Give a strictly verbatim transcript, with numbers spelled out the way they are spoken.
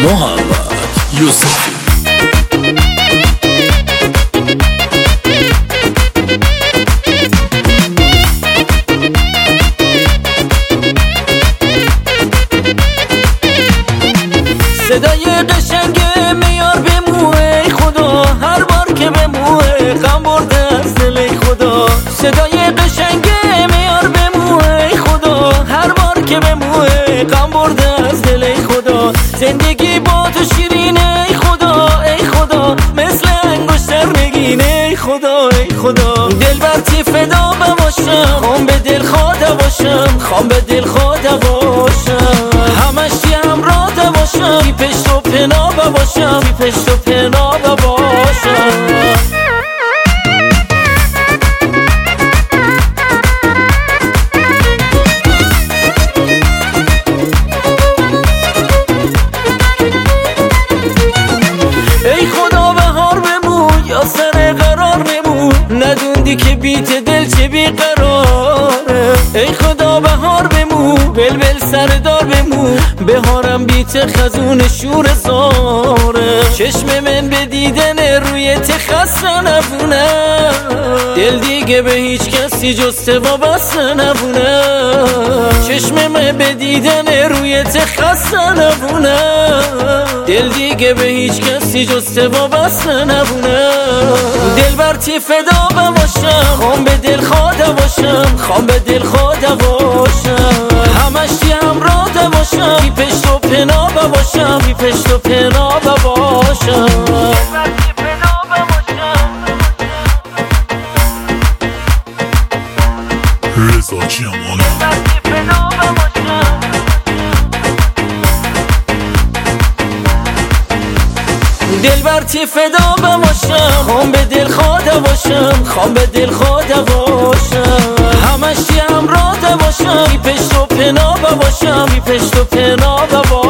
محمد یوسفی. صدای قشنگ میار بمو ای خدا، هر بار که بمو غم برده از دل ای خدا. صدای قشنگ میار بمو ای خدا، هر بار که بمو غم برده از دل ای خدا. زندگی با تو شیرینه ای خدا ای خدا، مثل انگشتر نگینه ای خدا ای خدا. دل برتی فدا باشم، خوام به دل خدا باشم، خوام به دل خدا باشم. همش همراه باشم، بی پشت و پناه باشم، بی پشت و پناه باشم. ای خدا بهار بمون یا سر قرار نمون، ندوندی که بیت دل چه بیقراره. ای خدا بهار بمون، بلبل سردار بمون، بهارم بیت خزون شور زاره. چشم من به دیدن روی خسته نبونه، دل دیگه به هیچ کسی جز وابسته نبونه. چشم من به دیدن روی خسته نبونه، دل دیگه به هیچ کسی جز وابسته نبونه. دل برتی فدا باشم، خوام به دل خدا باشم، خوام به دل خدا باشم. همش همراه باشم، بی پشت و پناه باشم، بی پشت و پناه باشم. رضا جمالا دل برتی فدا باشم، خوام به دل خدا باشم، خوام به دل خدا باشم. همش همراه باشم، بی پشت و پناه باشم، بی پشت و پناه باشم.